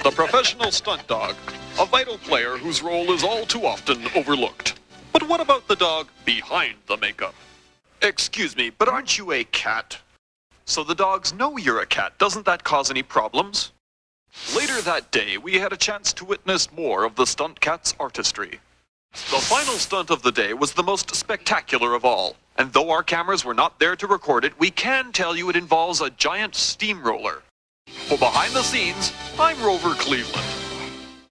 The professional stunt dog, a vital player whose role is all too often overlooked. But what about the dog behind the makeup? Excuse me, but aren't you a cat? So the dogs know you're a cat. Doesn't that cause any problems? Later that day, we had a chance to witness more of the stunt cat's artistry. The final stunt of the day was the most spectacular of all, and though our cameras were not there to record it, we can tell you it involves a giant steamroller. For behind the scenes, I'm Rover Cleveland.